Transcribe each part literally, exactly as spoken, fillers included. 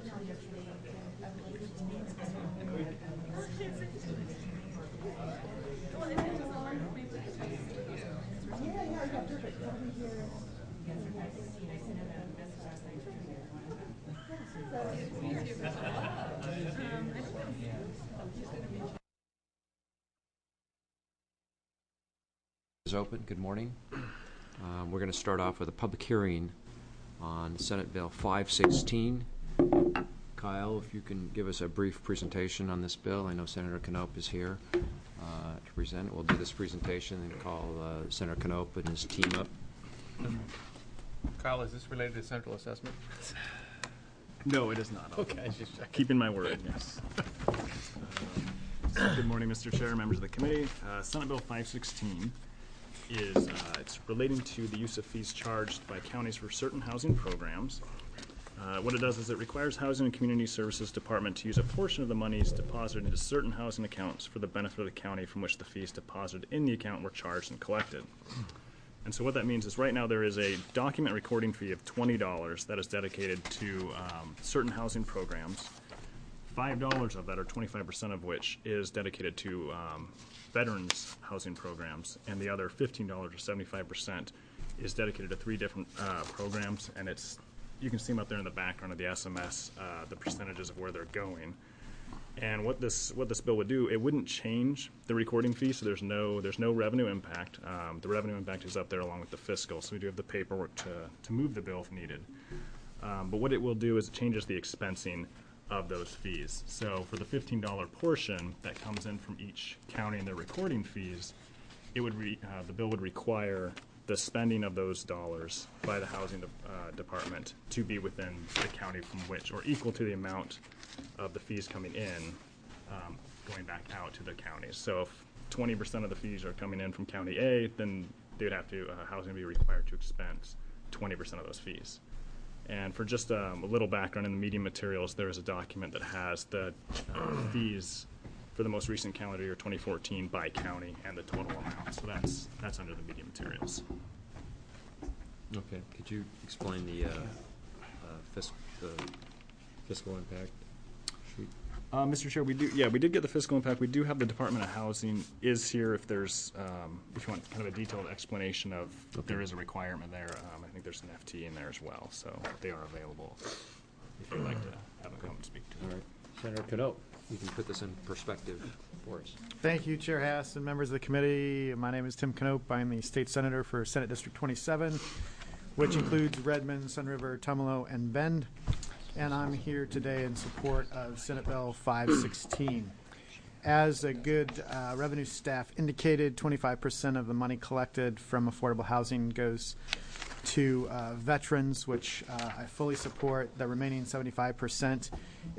Is open. Good morning. Um, we're going to start off with a public hearing on Senate Bill five sixteen. Kyle, if you can give us a brief presentation on this bill. I know Senator Knopp is here uh, to present. We'll do this presentation and call uh, Senator Knopp and his team up. Kyle, is this related to central assessment? No, it is not. Okay. Keeping my word, yes. um, so good morning, Mister Chair, members of the committee. Uh, Senate Bill five sixteen is uh, it's relating to the use of fees charged by counties for certain housing programs. Uh, what it does is it requires Housing and Community Services Department to use a portion of the monies deposited into certain housing accounts for the benefit of the county from which the fees deposited in the account were charged and collected. And so what that means is right now there is a document recording fee of twenty dollars that is dedicated to um, certain housing programs. five dollars of that, or twenty-five percent of which, is dedicated to um, veterans housing programs, and the other fifteen dollars, or seventy-five percent, is dedicated to three different uh, programs, and it's you can see them up there in the background of the S M S, uh, the percentages of where they're going. And what this what this bill would do, it wouldn't change the recording fee, so there's no there's no revenue impact. Um, the revenue impact is up there along with the fiscal, so we do have the paperwork to to move the bill if needed. Um, but what it will do is it changes the expensing of those fees. So for the fifteen dollar portion that comes in from each county and their recording fees, it would re, uh, the bill would require the spending of those dollars by the housing de uh, department to be within the county from which, or equal to the amount of the fees coming in, um, going back out to the counties. So if twenty percent of the fees are coming in from County A, then they would have to, uh, housing would be required to expense twenty percent of those fees. And for just um, a little background in the meeting materials, there is a document that has the uh, fees for the most recent calendar year, twenty fourteen, by county and the total amount. So that's that's under the meeting materials. Okay. Could you explain the, uh, uh, fisc the fiscal impact sheet? Uh, Mister Chair, we do. Yeah, we did get the fiscal impact. We do have the Department of Housing is here if there's um, if you want kind of a detailed explanation of if there is a requirement there. Um, I think there's an F T in there as well, so they are available if you'd like to have them come and speak to it. All right, Senator Knopp, you can put this in perspective for us. Thank you, Chair Haas and members of the committee. My name is Tim Knopp. I'm the state senator for Senate District twenty-seven, which includes Redmond, Sun River, Tumalo, and Bend. And I'm here today in support of Senate Bill five sixteen. As a good uh, revenue staff indicated, twenty-five percent of the money collected from affordable housing goes to uh, veterans, which uh, I fully support. The remaining seventy-five percent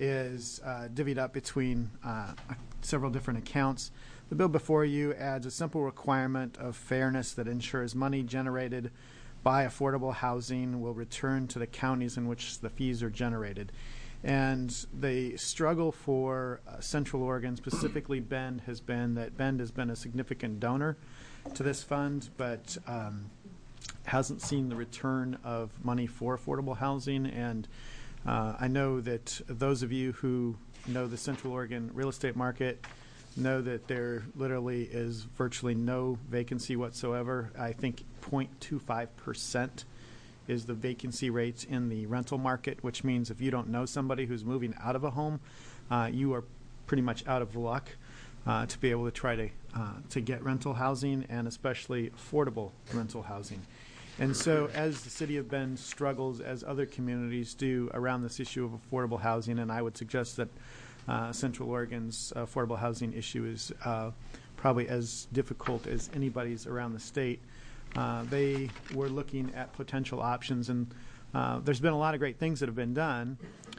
is uh, divvied up between uh, several different accounts. The bill before you adds a simple requirement of fairness that ensures money generated by affordable housing will return to the counties in which the fees are generated. And the struggle for uh, Central Oregon, specifically Bend, has been that Bend has been a significant donor to this fund, but um, hasn't seen the return of money for affordable housing. And uh, I know that those of you who know the Central Oregon real estate market know that there literally is virtually no vacancy whatsoever. I think zero point two five percent is the vacancy rates in the rental market, which means if you don't know somebody who's moving out of a home, uh, you are pretty much out of luck uh, to be able to try to uh, to get rental housing, and especially affordable rental housing. And so as the city of Bend struggles, as other communities do, around this issue of affordable housing, and I would suggest that uh, Central Oregon's affordable housing issue is uh, probably as difficult as anybody's around the state, uh, they were looking at potential options. And uh, there's been a lot of great things that have been done.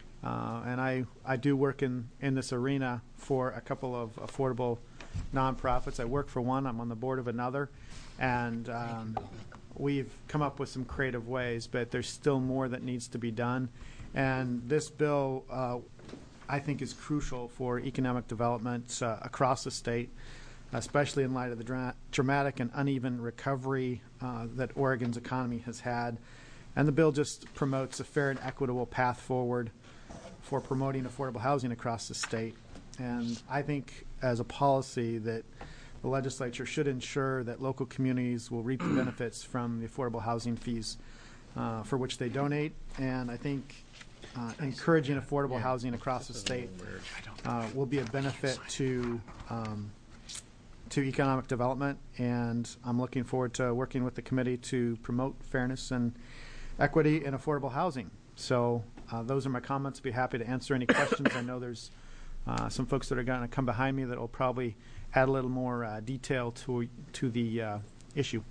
Uh, and I, I do work in, in this arena for a couple of affordable nonprofits. I work for one. I'm on the board of another. And um, we've come up with some creative ways, but there's still more that needs to be done. And this bill, uh, I think, is crucial for economic development uh, across the state, especially in light of the dra dramatic and uneven recovery uh, that Oregon's economy has had. And the bill just promotes a fair and equitable path forward for promoting affordable housing across the state. And I think as a policy that the legislature should ensure that local communities will reap the benefits from the affordable housing fees uh, for which they donate. And I think uh, encouraging affordable housing across the state uh, will be a benefit to um, to economic development. And I'm looking forward to working with the committee to promote fairness and equity in affordable housing. So uh, those are my comments. Be happy to answer any questions. I know there's uh, some folks that are going to come behind me that will probably add a little more uh, detail to to the uh, issue.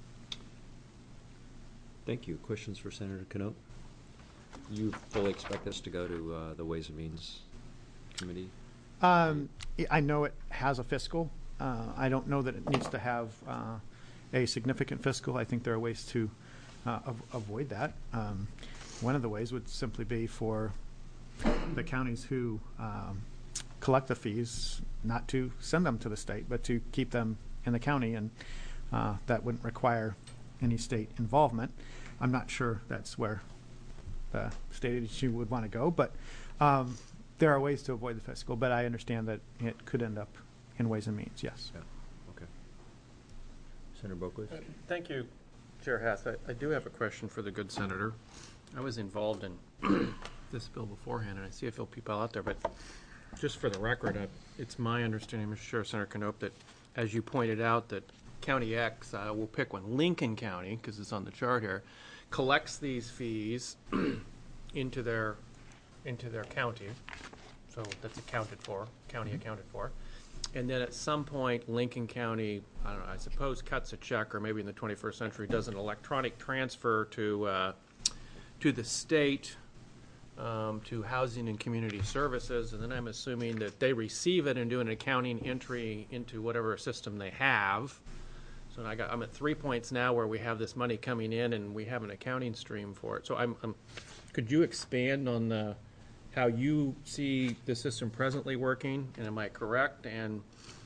Thank you. Questions for Senator Knoop? You fully expect this to go to uh, the Ways and Means Committee? Um, I know it has a fiscal. Uh, I don't know that it needs to have uh, a significant fiscal. I think there are ways to uh, av avoid that. Um, one of the ways would simply be for the counties who um, collect the fees not to send them to the state, but to keep them in the county, and uh, that wouldn't require any state involvement. I'm not sure that's where the state agency would want to go, but um, there are ways to avoid the fiscal, but I understand that it could end up in Ways and Means, yes. Yeah. Okay. Senator Boquist? Uh, Thank you, Chair Hath. I, I do have a question for the good senator. I was involved in this bill beforehand, and I see a few people out there, but just for the record, uh, it's my understanding, Mister Chair, Senator Knoop, that as you pointed out, that County X, uh, we'll pick one, Lincoln County, because it's on the chart here, collects these fees into their into their county, so that's accounted for, county accounted for. And then at some point, Lincoln County, I don't know, I suppose cuts a check, or maybe in the twenty-first century does an electronic transfer to uh, to the state, um, to Housing and Community Services, and then I'm assuming that they receive it and do an accounting entry into whatever system they have. So I got, I'm at three points now where we have this money coming in and we have an accounting stream for it. So I'm, I'm could you expand on the how you see the system presently working, and am I correct? And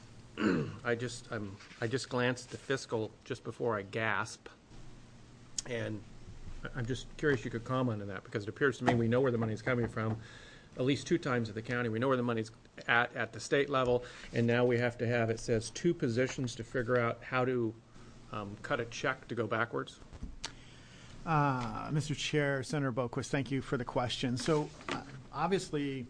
I just I'm, I just glanced at the fiscal just before I gasp, and I'm just curious if you could comment on that, because it appears to me we know where the money's coming from, at least two times at the county. We know where the money's at at the state level, and now we have to have, it says, two positions to figure out how to um, cut a check to go backwards. Uh, Mister Chair, Senator Boquist, thank you for the question. So uh, obviously,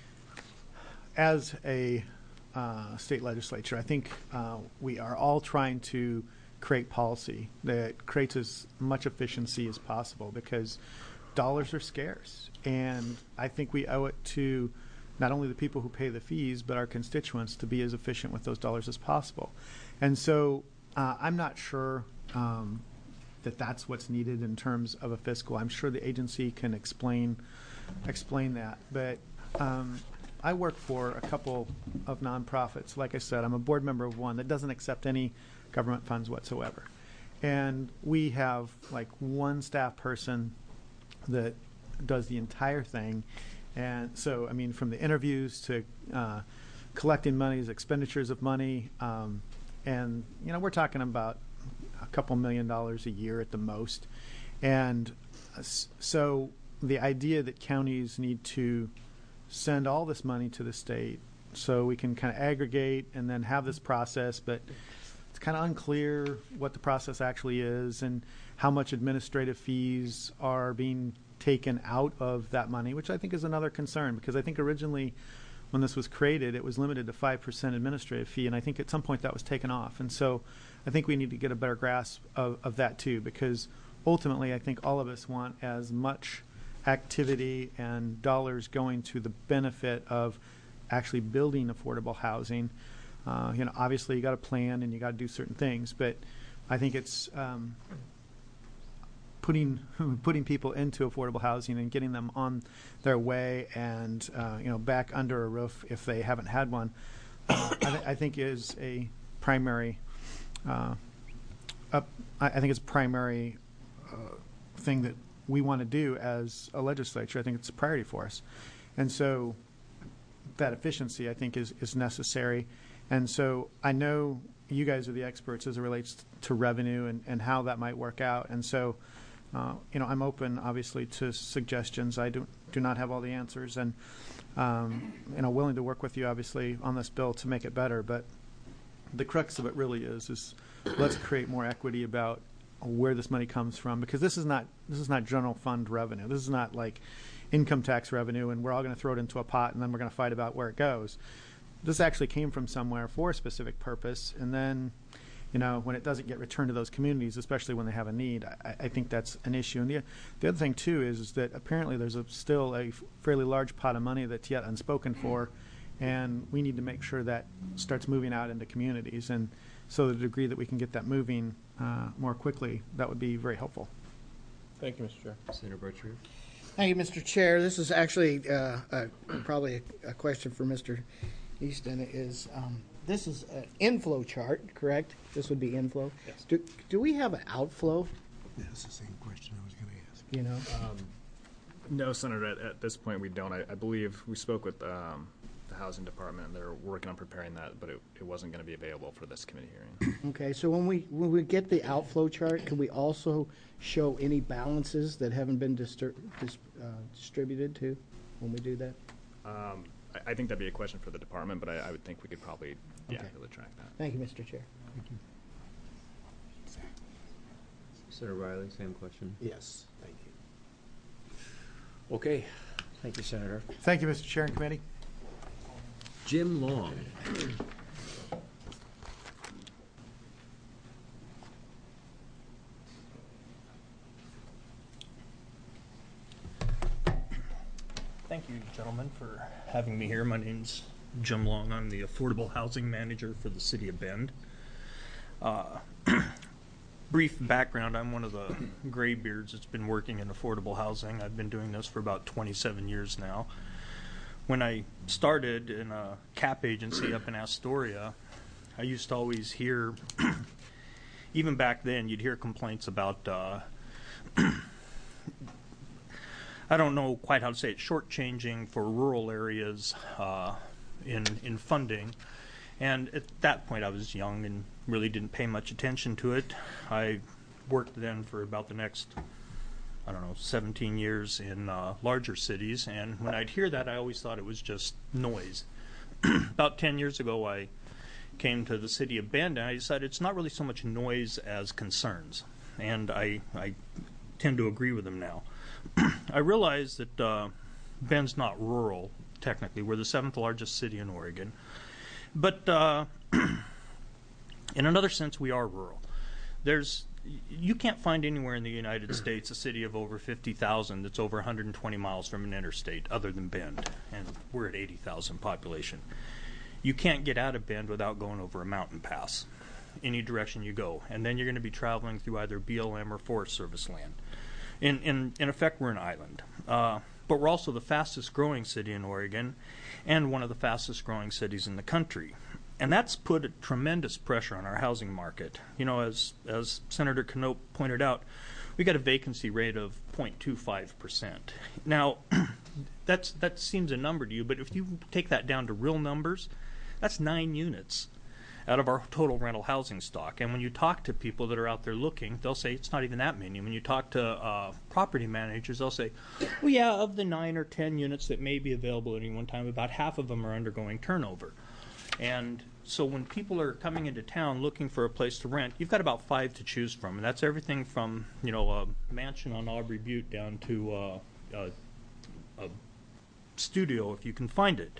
as a uh, state legislature, I think uh, we are all trying to create policy that creates as much efficiency as possible, because dollars are scarce. And I think we owe it to not only the people who pay the fees, but our constituents to be as efficient with those dollars as possible. And so uh, I'm not sure um, that that's what's needed in terms of a fiscal. I'm sure the agency can explain explain that. But um, I work for a couple of nonprofits. Like I said, I'm a board member of one that doesn't accept any government funds whatsoever. And we have like one staff person that does the entire thing. And so, I mean, from the interviews to uh, collecting monies, expenditures of money, um, and, you know, we're talking about a couple million dollars a year at the most. And uh, so the idea that counties need to send all this money to the state so we can kind of aggregate and then have this process, but it's kind of unclear what the process actually is and how much administrative fees are being taken out of that money, which I think is another concern, because I think originally when this was created, it was limited to five percent administrative fee, and I think at some point that was taken off. And so I think we need to get a better grasp of, of that too, because ultimately I think all of us want as much activity and dollars going to the benefit of actually building affordable housing. Uh, you know, obviously you got to plan and you got to do certain things, but I think it's um, putting putting people into affordable housing and getting them on their way and uh, you know, back under a roof if they haven't had one. Uh, I, th I think is a primary. Uh, up, I, I think it's a primary uh, thing that we want to do as a legislature. I think it's a priority for us, and so that efficiency, I think, is is necessary. And so I know you guys are the experts as it relates to revenue and, and how that might work out. And so uh, you know, I'm open, obviously, to suggestions. I do, do not have all the answers, and, um, you know, willing to work with you, obviously, on this bill to make it better. But the crux of it really is, is let's create more equity about where this money comes from, because this is not, this is not general fund revenue. This is not like income tax revenue, and we're all going to throw it into a pot, and then we're going to fight about where it goes. This actually came from somewhere for a specific purpose, and then, you know, when it doesn't get returned to those communities, especially when they have a need, I, I think that's an issue. And the, the other thing, too, is, is that apparently there's a, still a fairly large pot of money that's yet unspoken for, and we need to make sure that starts moving out into communities. And so to the degree that we can get that moving uh, more quickly, that would be very helpful. Thank you, Mister Chair. Senator Bertram. Thank you, Mister Chair. This is actually uh, uh, probably a, a question for Mister Easton. Is um, this is an inflow chart, correct? This would be inflow. Yes. Do, do we have an outflow? That's the same question I was going to ask. You know, No, Senator, at, at this point, we don't. I, I believe we spoke with um, the Housing Department, and they're working on preparing that, but it, it wasn't going to be available for this committee hearing. okay. So when we when we get the outflow chart, can we also show any balances that haven't been distur- dis, uh, distributed to when we do that? Um, I, I think that'd be a question for the department, but I, I would think we could probably, yeah, Okay. really track that. Thank you, Mister Chair. Senator Riley, same question. Yes, thank you. Okay. Thank you, Senator. Thank you, Mister Chair and Committee. Jim Long. Thank you, gentlemen, for having me here. My name's Jim Long. I'm the Affordable Housing Manager for the City of Bend. Uh, brief background, I'm one of the graybeards that's been working in affordable housing. I've been doing this for about twenty-seven years now. When I started in a CAP agency up in Astoria, I used to always hear, even back then, you'd hear complaints about uh, I don't know quite how to say it, shortchanging for rural areas uh, in in funding. And at that point, I was young and really didn't pay much attention to it. I worked then for about the next, I don't know, seventeen years in uh, larger cities. And when I'd hear that, I always thought it was just noise. About ten years ago, I came to the city of Bend, and I decided it's not really so much noise as concerns. And I, I tend to agree with them now. I realize that uh, Bend's not rural, technically. We're the seventh largest city in Oregon. But uh, in another sense, we are rural. There's, you can't find anywhere in the United States a city of over fifty thousand that's over one hundred twenty miles from an interstate other than Bend. And we're at eighty thousand population. You can't get out of Bend without going over a mountain pass, any direction you go. And then you're going to be traveling through either B L M or Forest Service land. In, in, in effect, we're an island. Uh, but we're also the fastest growing city in Oregon and one of the fastest growing cities in the country. And that's put a tremendous pressure on our housing market. You know, as, as Senator Knopp pointed out, we got a vacancy rate of zero point two five percent. Now, that's, that seems a number to you, but if you take that down to real numbers, that's nine units out of our total rental housing stock. And when you talk to people that are out there looking, they'll say it's not even that many. When you talk to uh, property managers, they'll say, well, yeah, of the nine or ten units that may be available at any one time, about half of them are undergoing turnover. And so when people are coming into town looking for a place to rent, you've got about five to choose from. And that's everything from, you know, a mansion on Aubrey Butte down to uh, a, a studio, if you can find it.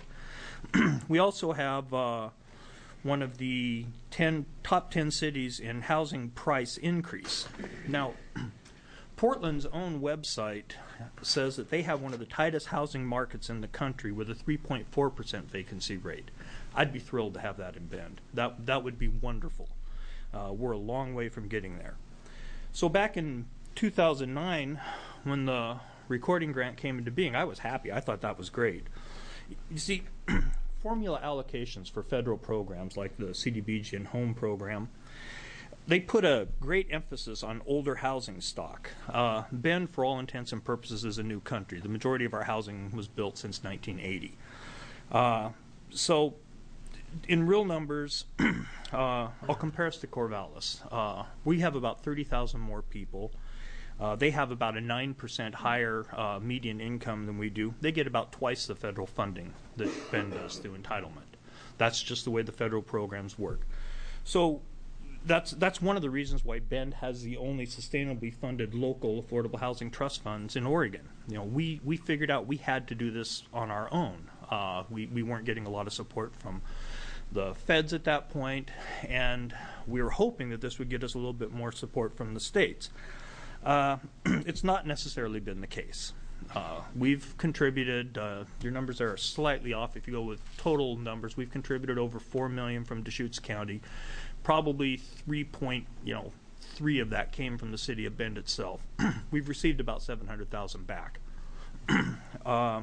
We also have uh, one of the ten, top ten cities in housing price increase. Now, Portland's own website says that they have one of the tightest housing markets in the country with a three point four percent vacancy rate. I'd be thrilled to have that in Bend. That, that would be wonderful. Uh, we're a long way from getting there. So back in two thousand nine, when the recording grant came into being, I was happy. I thought that was great. You see, formula allocations for federal programs like the C D B G and Home program, they put a great emphasis on older housing stock. Uh, Bend, for all intents and purposes, is a new country. The majority of our housing was built since nineteen eighty. Uh, so, in real numbers, uh, I'll compare us to Corvallis. Uh, we have about thirty thousand more people. Uh, they have about a nine percent higher uh, median income than we do. They get about twice the federal funding that Bend does through entitlement. That's just the way the federal programs work. So that's that's one of the reasons why Bend has the only sustainably funded local affordable housing trust funds in Oregon. You know, we, we figured out we had to do this on our own. Uh, we, we weren't getting a lot of support from the feds at that point, and we were hoping that this would get us a little bit more support from the states. Uh, it's not necessarily been the case. Uh, we've contributed, uh, your numbers are slightly off if you go with total numbers, we've contributed over four million dollars from Deschutes County. Probably three point, you know, three of that came from the city of Bend itself. We've received about seven hundred thousand back. uh,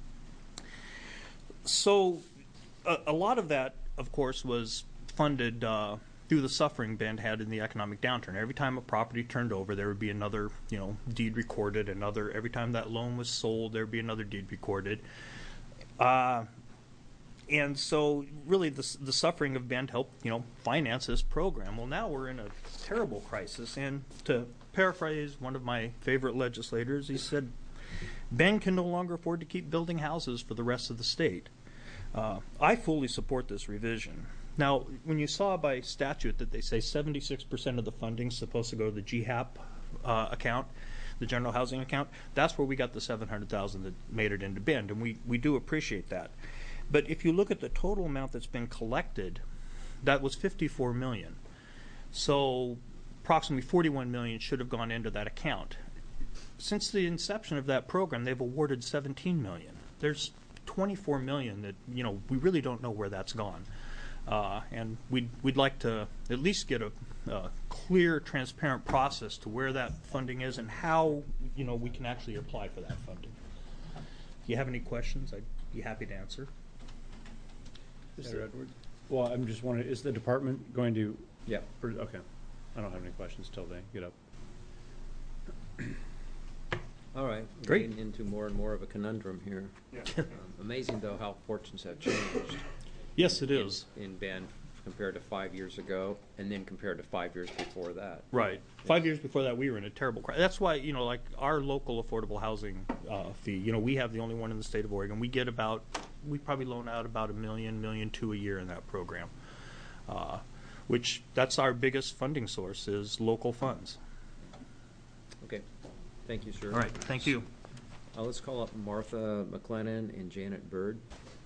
so a, a lot of that, of course, was funded uh, through the suffering Bend had in the economic downturn. Every time a property turned over, there would be another, you know, deed recorded. Another every time that loan was sold, there would be another deed recorded. Uh, and so, really, the the suffering of Bend helped, you know, finance this program. Well, now we're in a terrible crisis. And to paraphrase one of my favorite legislators, he said, "Bend can no longer afford to keep building houses for the rest of the state." Uh, I fully support this revision. Now, when you saw by statute that they say seventy-six percent of the funding is supposed to go to the G HAP uh, account, the general housing account, that's where we got the seven hundred thousand dollars that made it into Bend, and we, we do appreciate that. But if you look at the total amount that's been collected, that was fifty-four million dollars. So approximately forty-one million dollars should have gone into that account. Since the inception of that program, they've awarded seventeen million dollars. There's twenty-four million dollars that, you know, we really don't know where that's gone. Uh, and we'd, we'd like to at least get a, a clear, transparent process to where that funding is and how, you know, we can actually apply for that funding. If you have any questions, I'd be happy to answer. Mister Edwards? Well, I'm just wondering, is the department going to? Yeah. Or, okay. I don't have any questions till they get up. All right. We're Great. Getting into more and more of a conundrum here. Yeah. Um, amazing, though, how fortunes have changed. Yes, it is. In, in Bend compared to five years ago, and then compared to five years before that. Right. Five years before that, we were in a terrible crisis. That's why, you know, like our local affordable housing uh, fee, you know, we have the only one in the state of Oregon. We get about, we probably loan out about a million, million two a year in that program, uh, which that's our biggest funding source is local funds. Okay. Thank you, sir. All right. Thank you. Uh, let's call up Martha McLennan and Janet Bird.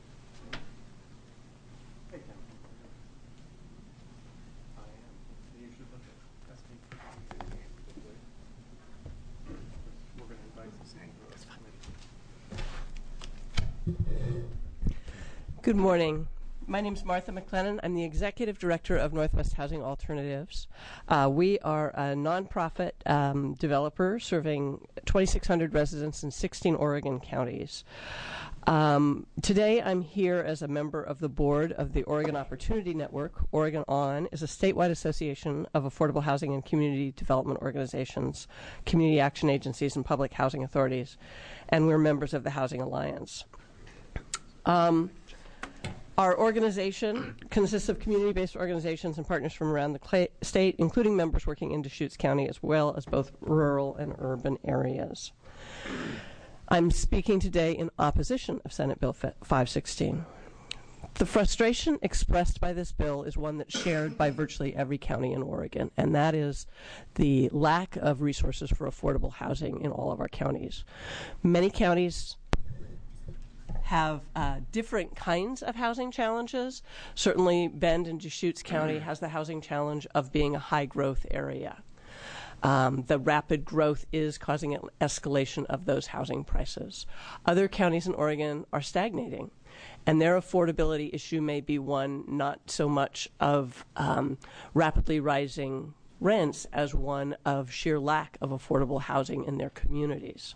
Good morning. My name is Martha McLennan. I'm the Executive Director of Northwest Housing Alternatives. Uh, we are a nonprofit um, developer serving twenty-six hundred residents in sixteen Oregon counties. Um, today I'm here as a member of the board of the Oregon Opportunity Network. Oregon On is a statewide association of affordable housing and community development organizations, community action agencies, and public housing authorities, and we're members of the Housing Alliance. Um, Our organization consists of community-based organizations and partners from around the cl- state, including members working in Deschutes County, as well as both rural and urban areas. I'm speaking today in opposition of Senate Bill five sixteen. The frustration expressed by this bill is one that's shared by virtually every county in Oregon, and that is the lack of resources for affordable housing in all of our counties. Many counties have uh, different kinds of housing challenges. Certainly, Bend and Deschutes County has the housing challenge of being a high-growth area. Um, the rapid growth is causing an escalation of those housing prices. Other counties in Oregon are stagnating, and their affordability issue may be one not so much of um, rapidly rising rents as one of sheer lack of affordable housing in their communities.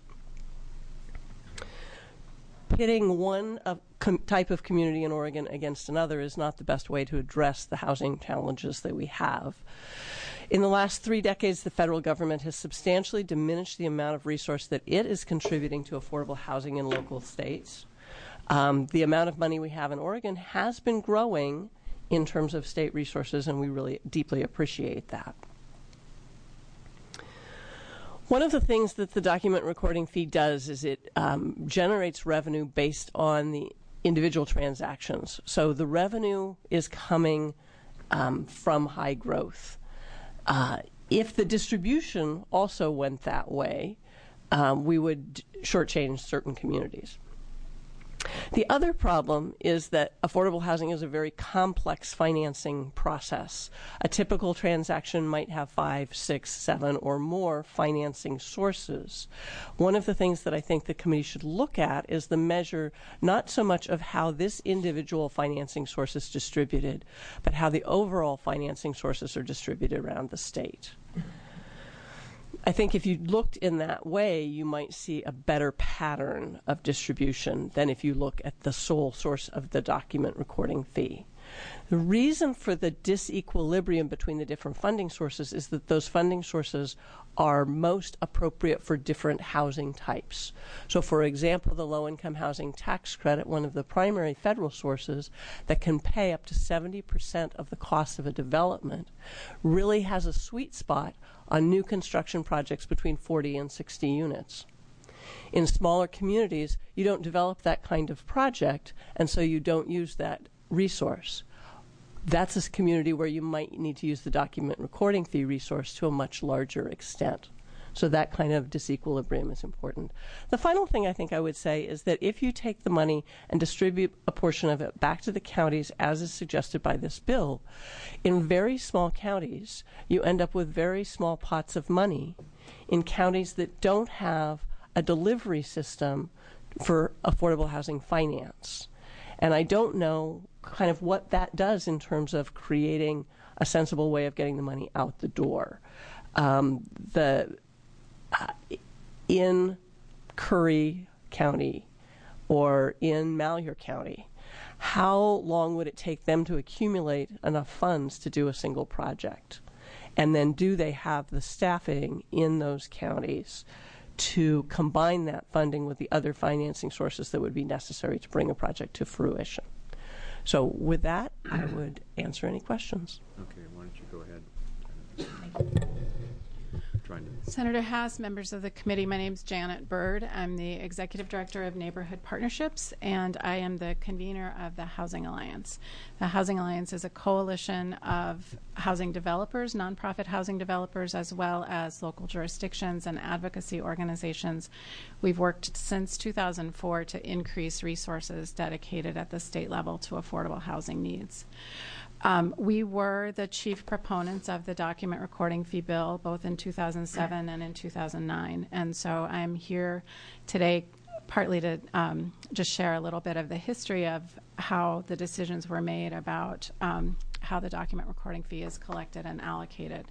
Pitting one of com- type of community in Oregon against another is not the best way to address the housing challenges that we have. In the last three decades, the federal government has substantially diminished the amount of resource that it is contributing to affordable housing in local states. Um, the amount of money we have in Oregon has been growing in terms of state resources, and we really deeply appreciate that. One of the things that the document recording fee does is it um, generates revenue based on the individual transactions. So the revenue is coming um, from high growth. Uh, if the distribution also went that way, um, we would shortchange certain communities. The other problem is that affordable housing is a very complex financing process. A typical transaction might have five, six, seven, or more financing sources. One of the things that I think the committee should look at is the measure not so much of how this individual financing source is distributed, but how the overall financing sources are distributed around the state. I think if you looked in that way, you might see a better pattern of distribution than if you look at the sole source of the document recording fee. The reason for the disequilibrium between the different funding sources is that those funding sources are most appropriate for different housing types. So, for example, the low-income housing tax credit, one of the primary federal sources that can pay up to seventy percent of the cost of a development, really has a sweet spot on new construction projects between forty and sixty units. In smaller communities, you don't develop that kind of project, and so you don't use that resource. That's a community where you might need to use the document recording fee resource to a much larger extent. So that kind of disequilibrium is important. The final thing I think I would say is that if you take the money and distribute a portion of it back to the counties, as is suggested by this bill, in very small counties, you end up with very small pots of money in counties that don't have a delivery system for affordable housing finance. And I don't know kind of what that does in terms of creating a sensible way of getting the money out the door. Um, the uh, in Curry County or in Malheur County, how long would it take them to accumulate enough funds to do a single project? And then do they have the staffing in those counties to combine that funding with the other financing sources that would be necessary to bring a project to fruition? So with that, I would answer any questions. Okay, why don't you go ahead? Trying to... Senator Haas, members of the committee, my name is Janet Bird. I'm the Executive Director of Neighborhood Partnerships, and I am the convener of the Housing Alliance. The Housing Alliance is a coalition of housing developers, nonprofit housing developers, as well as local jurisdictions and advocacy organizations. We've worked since two thousand four to increase resources dedicated at the state level to affordable housing needs. Um, we were the chief proponents of the document recording fee bill both in two thousand seven and in two thousand nine, and so I'm here today partly to um, just share a little bit of the history of how the decisions were made about um, how the document recording fee is collected and allocated.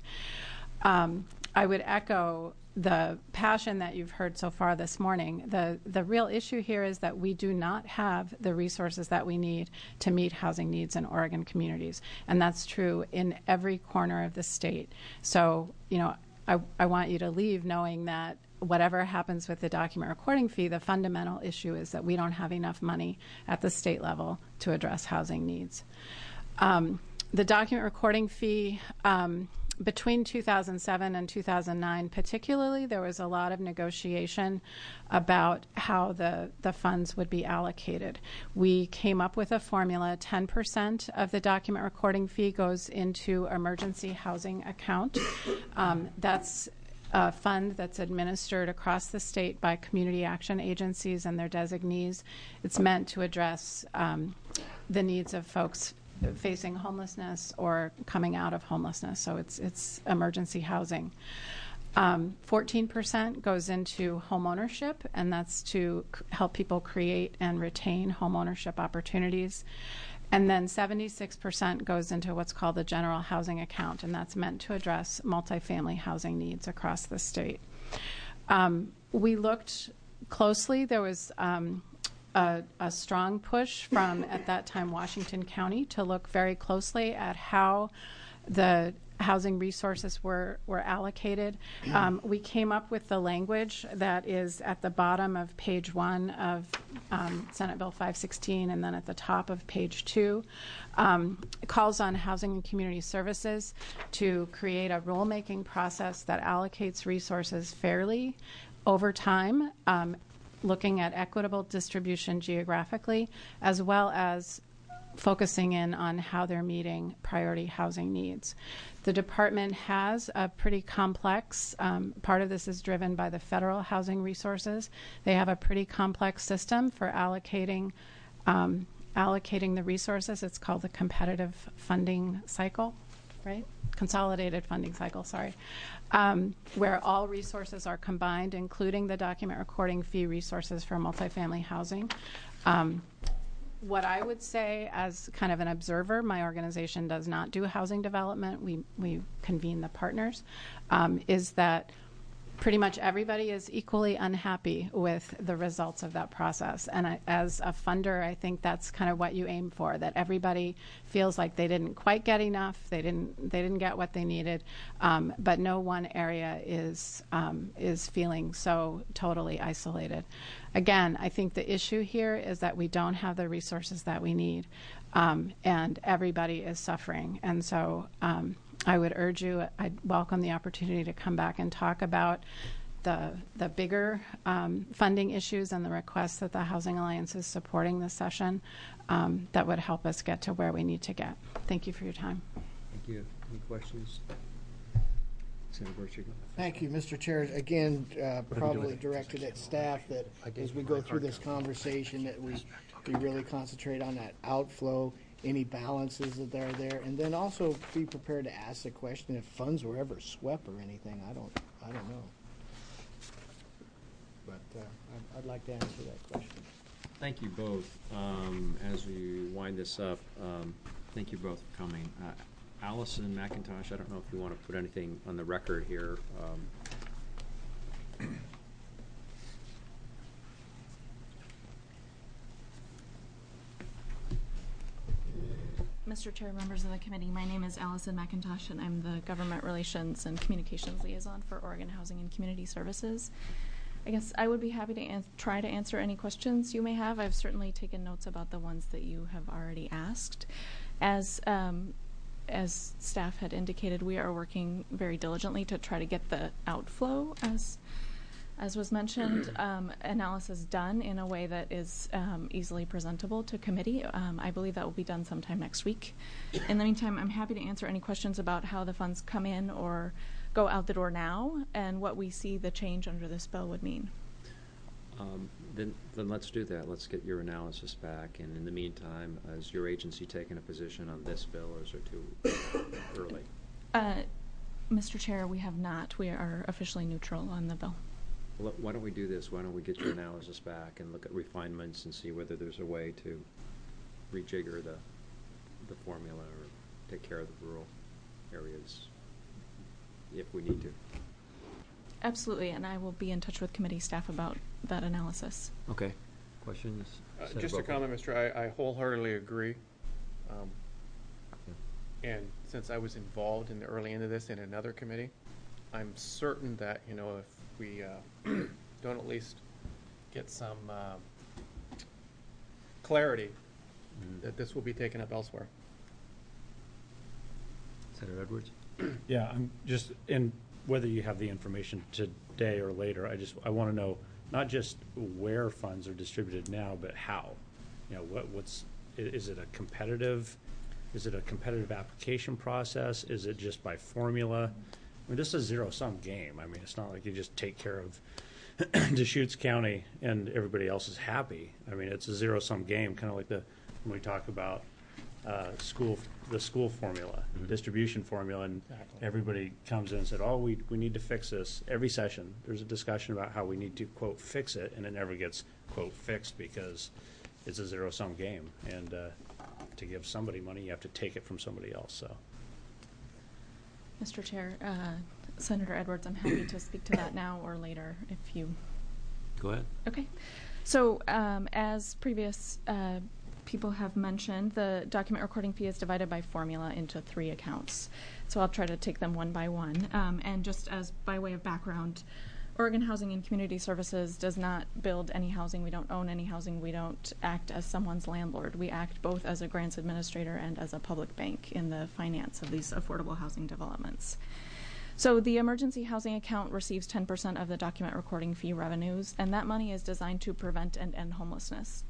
Um, I would echo the passion that you've heard so far this morning. The, the real issue here is that we do not have the resources that we need to meet housing needs in Oregon communities. And that's true in every corner of the state. So, you know, I, I want you to leave knowing that whatever happens with the document recording fee, the fundamental issue is that we don't have enough money at the state level to address housing needs. Um, the document recording fee, um, between two thousand seven and two thousand nine particularly, there was a lot of negotiation about how the, the funds would be allocated. We came up with a formula. ten percent of the document recording fee goes into emergency housing account. Um, that's a fund that's administered across the state by community action agencies and their designees. It's meant to address um, the needs of folks facing homelessness or coming out of homelessness. So it's it's emergency housing. Um, fourteen percent goes into home ownership, and that's to c- help people create and retain home ownership opportunities. And then seventy-six percent goes into what's called the general housing account, and that's meant to address multifamily housing needs across the state. Um, we looked closely. There was um, A, a strong push from, at that time, Washington County to look very closely at how the housing resources were, were allocated. Um, we came up with the language that is at the bottom of page one of um, Senate Bill five sixteen, and then at the top of page two, um, calls on Housing and Community Services to create a rulemaking process that allocates resources fairly over time, um, looking at equitable distribution geographically, as well as focusing in on how they're meeting priority housing needs. The department has a pretty complex, um, part of this is driven by the federal housing resources. They have a pretty complex system for allocating um, allocating the resources. It's called the competitive funding cycle, right? Consolidated funding cycle, sorry, um, where all resources are combined, including the document recording fee resources for multifamily housing. Um, What I would say as kind of an observer, my organization does not do housing development. We, we convene the partners, um, is that pretty much everybody is equally unhappy with the results of that process. And I, as a funder, I think that's kind of what you aim for, that everybody feels like they didn't quite get enough, they didn't, they didn't get what they needed, um, but no one area is, um, is feeling so totally isolated. Again, I think the issue here is that we don't have the resources that we need, um, and everybody is suffering. And so um, I would urge you, I'd welcome the opportunity to come back and talk about the the bigger um, funding issues and the requests that the Housing Alliance is supporting this session um, that would help us get to where we need to get. Thank you for your time. Thank you. Any questions? Senator Burchett. Thank you, Mister Chair. Again, uh, probably directed at staff that as we go through this conversation, that we, we really concentrate on that outflow, any balances that are there, and then also be prepared to ask the question if funds were ever swept or anything. I don't, I don't know. But uh, I'd, I'd like to answer that question. Thank you both. Um, as we wind this up, um, thank you both for coming. Uh, Allison McIntosh, I don't know if you want to put anything on the record here. Um, Mister Chair, members of the committee, my name is Allison McIntosh, and I'm the Government Relations and Communications Liaison for Oregon Housing and Community Services. I guess I would be happy to an- try to answer any questions you may have. I've certainly taken notes about the ones that you have already asked. As um, as staff had indicated, we are working very diligently to try to get the outflow, as as was mentioned, um, analysis done in a way that is um, easily presentable to committee. Um, I believe that will be done sometime next week. In the meantime, I'm happy to answer any questions about how the funds come in or go out the door now and what we see the change under this bill would mean. Um, then, then let's do that. Let's get your analysis back. And in the meantime, has your agency taken a position on this bill, or is it too early? Uh, Mister Chair, we have not. We are officially neutral on the bill. Well, why don't we do this? Why don't we get your analysis back and look at refinements and see whether there's a way to rejigger the the formula or take care of the rural areas if we need to. Absolutely, and I will be in touch with committee staff about that analysis. Okay. Questions? Uh, Senator just a Bowker? comment, Mister I, I wholeheartedly agree. Um, and since I was involved in the early end of this in another committee, I'm certain that, you know, if we uh, don't at least get some uh, clarity, mm-hmm. that this will be taken up elsewhere. Senator Edwards? Yeah, I'm just, and whether you have the information today or later, I just, I want to know not just where funds are distributed now, but how. You know, what, what's, i- is it a competitive, is it a competitive application process? Is it just by formula? I mean, this is a zero-sum game. I mean, it's not like you just take care of Deschutes County and everybody else is happy. I mean, it's a zero-sum game, kind of like the, when we talk about uh, school, the school formula, Mhm. distribution formula, and Exactly. everybody comes in and said, oh, we, we need to fix this. Every session, there's a discussion about how we need to, quote, fix it, and it never gets, quote, fixed because it's a zero-sum game. And uh, to give somebody money, you have to take it from somebody else, so. Mister Chair, uh, Senator Edwards, I'm happy to speak to that now or later if you. Go ahead. Okay. So um, as previous uh, people have mentioned, the document recording fee is divided by formula into three accounts. So I'll try to take them one by one. Um, and just as by way of background, Oregon Housing and Community Services does not build any housing. We don't own any housing. We don't act as someone's landlord. We act both as a grants administrator and as a public bank in the finance of these affordable housing developments. So the emergency housing account receives ten percent of the document recording fee revenues, and that money is designed to prevent and end homelessness.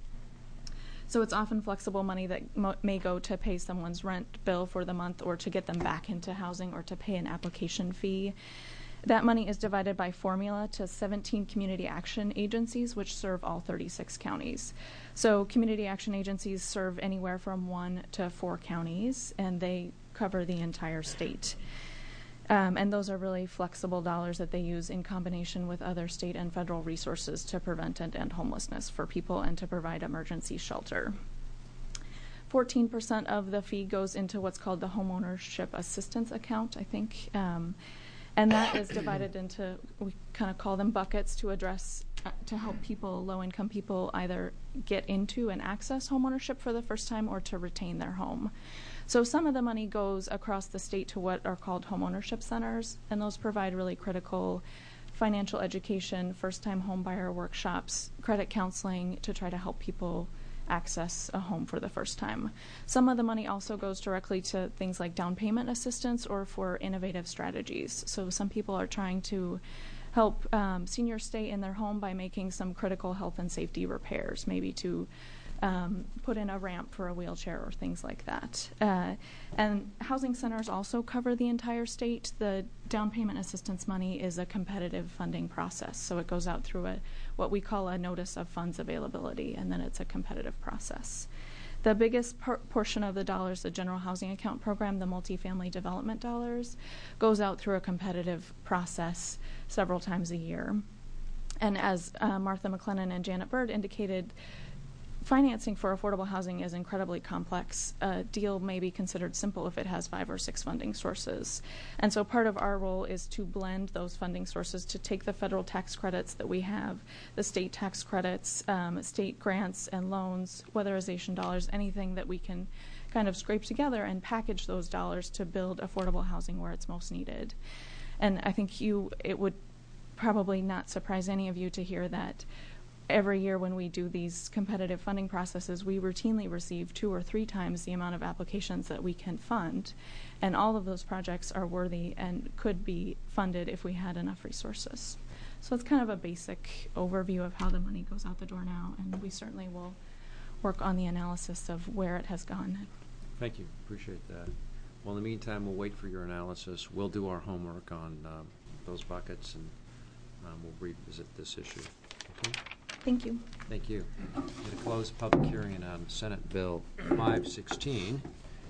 So it's often flexible money that mo- may go to pay someone's rent bill for the month, or to get them back into housing, or to pay an application fee. That money is divided by formula to seventeen community action agencies, which serve all thirty-six counties. So community action agencies serve anywhere from one to four counties, and they cover the entire state. Um, and those are really flexible dollars that they use in combination with other state and federal resources to prevent and end homelessness for people and to provide emergency shelter. fourteen percent of the fee goes into what's called the homeownership assistance account, I think. Um, and that is divided into, we kind of call them buckets to address, uh, to help people, low-income people, either get into and access homeownership for the first time or to retain their home. So some of the money goes across the state to what are called homeownership centers, and those provide really critical financial education, first-time home buyer workshops, credit counseling to try to help people access a home for the first time. Some of the money also goes directly to things like down payment assistance or for innovative strategies. So some people are trying to help um, seniors stay in their home by making some critical health and safety repairs, maybe to Um, put in a ramp for a wheelchair or things like that. Uh, and housing centers also cover the entire state. The down payment assistance money is a competitive funding process, so it goes out through a what we call a notice of funds availability, and then it's a competitive process. The biggest por- portion of the dollars, the general housing account program, the multifamily development dollars, goes out through a competitive process several times a year. And as uh, Martha McLennan and Janet Bird indicated, financing for affordable housing is incredibly complex. A deal may be considered simple if it has five or six funding sources. And so part of our role is to blend those funding sources, to take the federal tax credits that we have, the state tax credits, um, state grants and loans, weatherization dollars, anything that we can kind of scrape together and package those dollars to build affordable housing where it's most needed. And I think you, it would probably not surprise any of you to hear that every year when we do these competitive funding processes, we routinely receive two or three times the amount of applications that we can fund. And all of those projects are worthy and could be funded if we had enough resources. So it's kind of a basic overview of how the money goes out the door now, and we certainly will work on the analysis of where it has gone. Thank you. Appreciate that. Well, in the meantime, we'll wait for your analysis. We'll do our homework on um, those buckets, and um, we'll revisit this issue. Okay? Thank you. Thank you. I'm going to close the public hearing on Senate Bill five sixteen.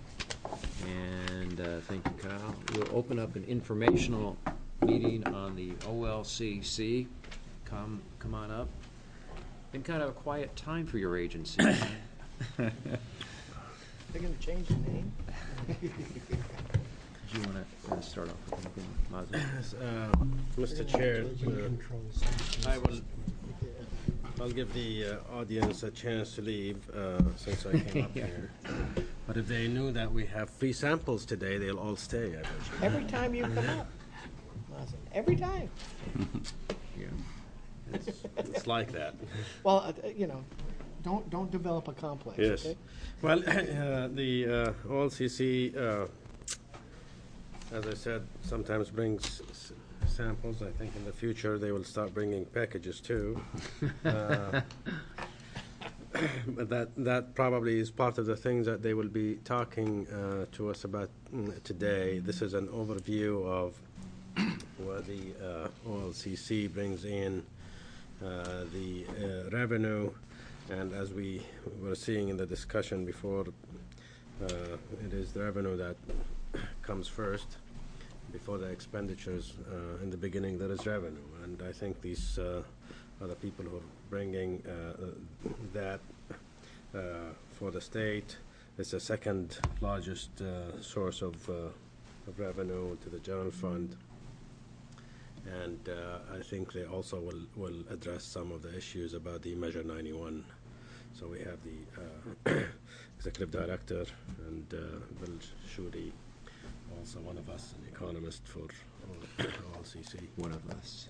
And uh, thank you, Kyle. We'll open up an informational meeting on the O L C C. Come, come on up. Been kind of a quiet time for your agency. They're going to change the name. Do you want to uh, start off with anything, Mazda? Yes, uh, Mister Chair, uh, I will, I'll give the uh, audience a chance to leave uh, since I came up here. But if they knew that we have free samples today, they'll all stay, I bet you. Every time you come up. Awesome. Every time. Yeah. It's, it's like that. Well, uh, you know, don't don't develop a complex. Yes. Okay? Well, uh, the uh, O L C C, uh, as I said, sometimes brings s- samples. I think in the future they will start bringing packages too. Uh, but that that probably is part of the things that they will be talking uh, to us about mm, today. This is an overview of what the uh, O L C C brings in, uh, the uh, revenue, and as we were seeing in the discussion before, uh, it is the revenue that comes first before the expenditures. Uh, in the beginning, there is revenue, and I think these uh, are the people who are bringing uh, that uh, for the state. It's the second largest uh, source of, uh, of revenue to the general fund. And uh, I think they also will, will address some of the issues about the Measure ninety-one. So we have the uh, executive director and uh, Bill Shuri also one of us, an economist for O L C C. One of us.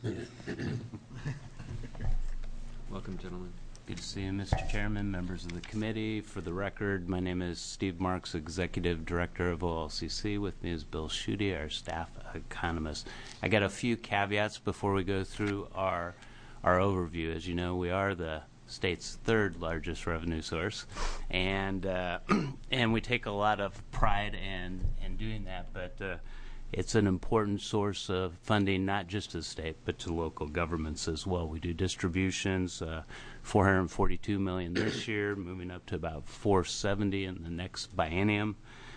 Welcome, gentlemen. Good to see you, Mister Chairman, members of the committee. For the record, my name is Steve Marks, Executive Director of O L C C. With me is Bill Schutte, our staff economist. I got a few caveats before we go through our our overview. As you know, we are the state's third largest revenue source, and uh, and we take a lot of pride in in doing that. But uh, it's an important source of funding, not just to the state, but to local governments as well. We do distributions, uh, four hundred forty-two million dollars this year, moving up to about four hundred seventy in the next biennium.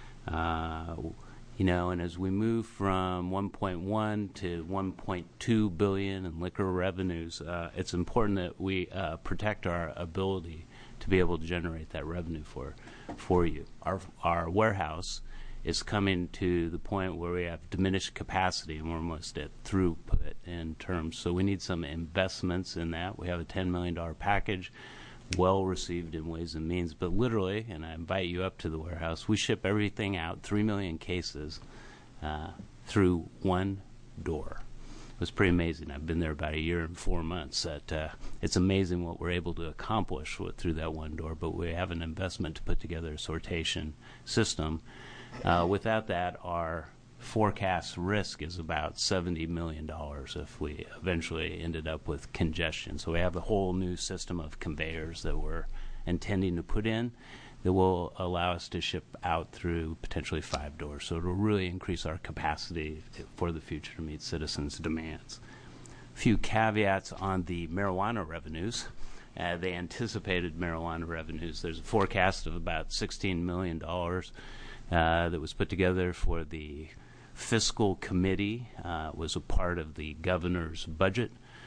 Uh, you know, and as we move from one point one to one point two billion in liquor revenues, uh, it's important that we uh, protect our ability to be able to generate that revenue for for you. Our our warehouse is coming to the point where we have diminished capacity and we're almost at throughput in terms. So we need some investments in that. We have a ten million dollars package, well received in Ways and Means, but literally, and I invite you up to the warehouse, we ship everything out, three million cases, uh, through one door. It was pretty amazing. I've been there about a year and four months. That uh, it's amazing what we're able to accomplish with, through that one door, but we have an investment to put together a sortation system. Uh, without that, our forecast risk is about seventy million dollars if we eventually ended up with congestion. So we have a whole new system of conveyors that we're intending to put in that will allow us to ship out through potentially five doors. So it will really increase our capacity for the future to meet citizens' demands. A few caveats on the marijuana revenues. Uh, they anticipated marijuana revenues. There's a forecast of about sixteen million dollars. Uh, that was put together for the fiscal committee, uh, was a part of the governor's budget.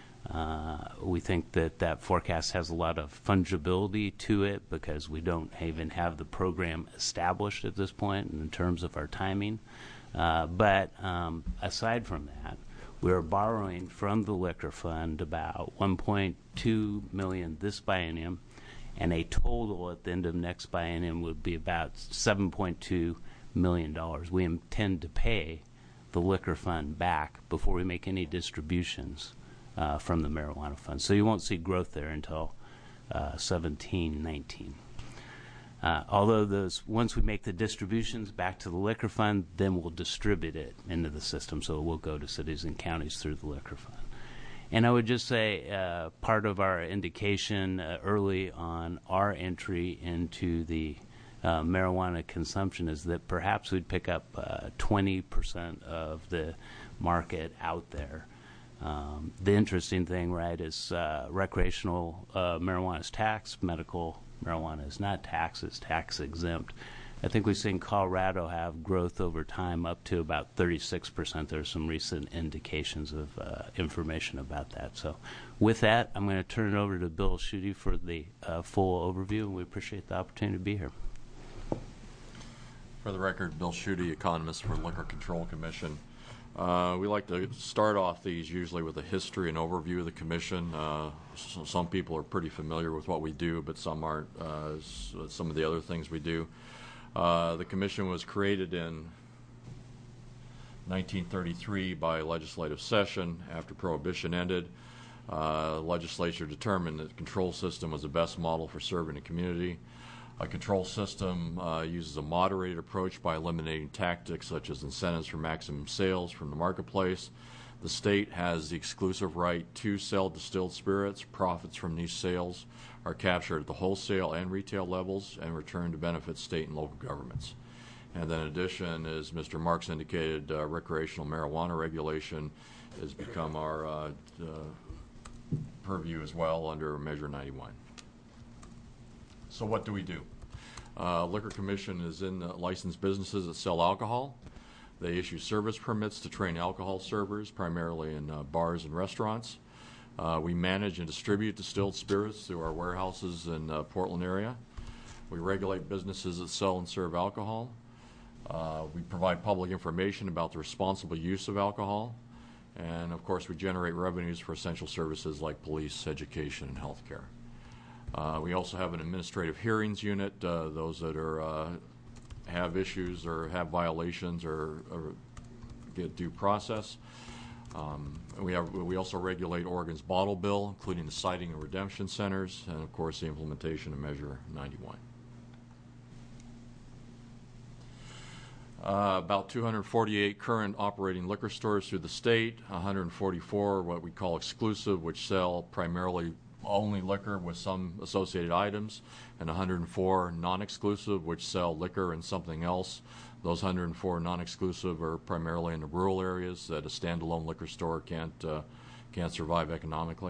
Uh, we think that that forecast has a lot of fungibility to it because we don't even have the program established at this point in terms of our timing. Uh, but um, aside from that, we're borrowing from the liquor fund about one point two million dollars this biennium, and a total at the end of next biennium would be about seven point two million dollars. We intend to pay the liquor fund back before we make any distributions uh, from the marijuana fund. So you won't see growth there until uh, seventeen, nineteen. Uh, although those, once we make the distributions back to the liquor fund, then we'll distribute it into the system, so it will go to cities and counties through the liquor fund. And I would just say uh, part of our indication uh, early on our entry into the uh, marijuana consumption is that perhaps we'd pick up uh, twenty percent of the market out there. Um, the interesting thing, right, is uh, recreational uh, marijuana is taxed, medical marijuana is not taxed, it's tax exempt. I think we've seen Colorado have growth over time up to about thirty-six percent. There's some recent indications of uh, information about that. So with that, I'm going to turn it over to Bill Schutte for the uh, full overview, and we appreciate the opportunity to be here. For the record, Bill Schutte, economist for Liquor Control Commission. Uh, we like to start off these usually with a history and overview of the commission. Uh, so some people are pretty familiar with what we do, but some aren't, uh, some of the other things we do. Uh, the commission was created in nineteen thirty-three by legislative session after Prohibition ended. Uh, the legislature determined that the control system was the best model for serving the community. A control system uh, uses a moderated approach by eliminating tactics such as incentives for maximum sales from the marketplace. The state has the exclusive right to sell distilled spirits. Profits from these sales are captured at the wholesale and retail levels and returned to benefit state and local governments. And then in addition, as Mister Marks indicated, uh, recreational marijuana regulation has become our uh, uh, purview as well under Measure ninety-one. So what do we do? Uh, Liquor Commission is in uh, licensed businesses that sell alcohol. They issue service permits to train alcohol servers, primarily in uh, bars and restaurants. Uh, we manage and distribute distilled spirits through our warehouses in the uh, Portland area. We regulate businesses that sell and serve alcohol. Uh, we provide public information about the responsible use of alcohol. And, of course, we generate revenues for essential services like police, education, and health care. Uh, we also have an administrative hearings unit. Uh, those that are uh, have issues or have violations or, or get due process. Um, we have we also regulate Oregon's bottle bill, including the siting and redemption centers, and of course the implementation of Measure ninety-one. Uh, about two hundred forty-eight current operating liquor stores through the state, one hundred forty-four what we call exclusive, which sell primarily only liquor with some associated items, and one hundred four non-exclusive, which sell liquor and something else. Those one hundred four non-exclusive are primarily in the rural areas that a standalone liquor store can't uh, can't survive economically.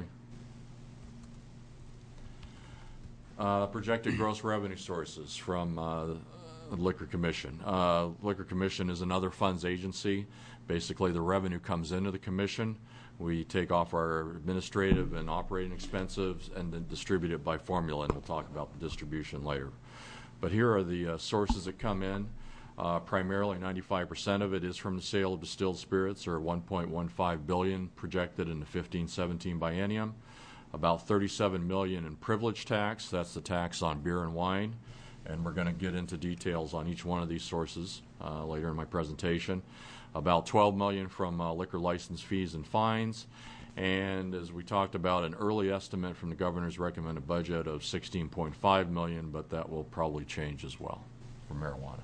Uh, projected gross revenue sources from uh, the Liquor Commission. Uh, Liquor Commission is another funds agency. Basically, the revenue comes into the commission. We take off our administrative and operating expenses and then distribute it by formula, and we'll talk about the distribution later. But here are the uh, sources that come in. Uh, primarily, ninety-five percent of it is from the sale of distilled spirits, or one point one five billion dollars projected in the fifteen seventeen biennium. About thirty-seven million dollars in privilege tax. That's the tax on beer and wine. And we're going to get into details on each one of these sources uh, later in my presentation. About twelve million dollars from uh, liquor license fees and fines. And as we talked about, an early estimate from the governor's recommended budget of sixteen point five million dollars, but that will probably change as well for marijuana.